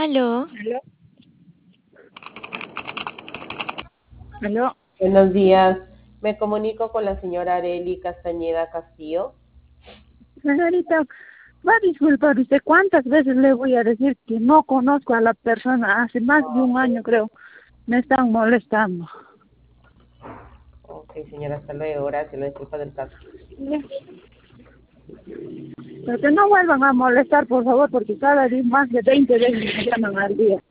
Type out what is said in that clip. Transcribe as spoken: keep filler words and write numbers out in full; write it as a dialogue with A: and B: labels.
A: Aló.
B: ¿Aló? ¿Aló?
C: Buenos días. Me comunico con la señora Arely Castañeda Castillo.
B: Señorita, va a disculpar usted, ¿cuántas veces le voy a decir que no conozco a la persona? Hace más de un año, creo, me están molestando.
C: Ok, señora, hasta luego. Gracias. La disculpa del caso.
B: Pero que no vuelvan a molestar, por favor, porque cada día más de veinte veces me llaman al día.